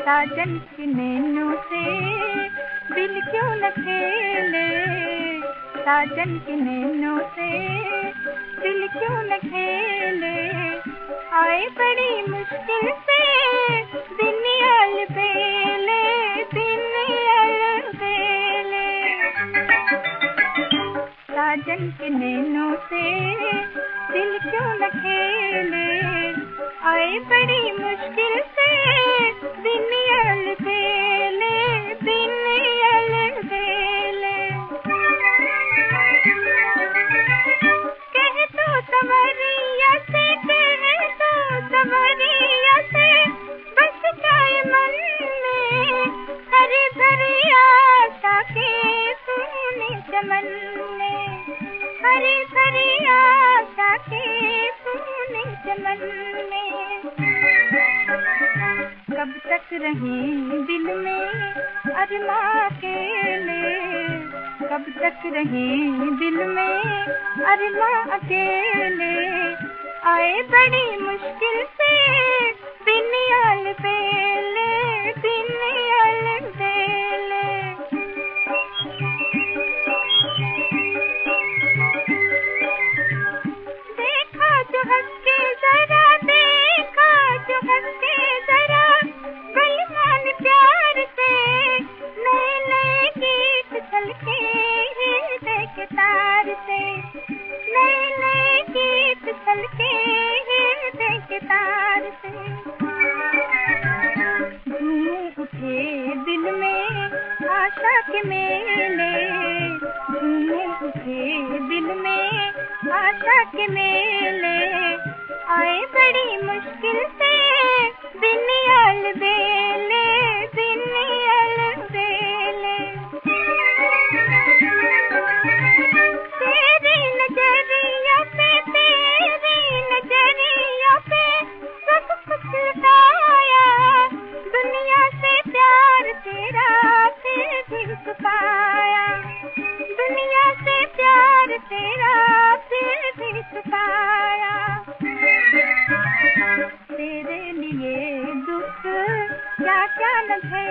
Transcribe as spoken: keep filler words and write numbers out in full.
साजन की नैनों से दिल क्यों न खेले, साजन की नैनों से दिल क्यों न खेले। आए बड़ी मुश्किल से दिन अलबेले, दिन अलबेले। साजन की नैनों से दिल क्यों न खेले, आए बड़ी मुश्किल से दिन अलबेले, दिन अलबेले। कह तो संवरिया से, कह तो संवरिया से, बस जाए मन में हरी भरी आशा के तूने चमन में, हरी भरी आशा के तूने चमन में। कब तक रहें दिल में अरमा अकेले, कब तक रहें दिल में अरमा अकेले। आए बड़ी मुश्किल से दिन अलबेले, दिन अलबेले। देखा जो हंस के जरा, देखा जो हंस के जरा, बेईमान प्यार से नए नए गीत छलके हृदय के तार से, नए नए गीत छलके हृदय के तार से। झूम उठे दिल में आशा के मेले, झूम उठे दिल में आशा के मेले। आए बड़ी मुश्किल से दिन अलबेले, दिन अलबेले। तेरी नजरिया पे, तेरी नजरिया पे सब कुछ लुटाया, दुनिया से प्यार तेरा फिर भी छुपाया, दुनिया से प्यार तेरा फिर भी छुपाया। तेरे लिए दुख क्या क्या न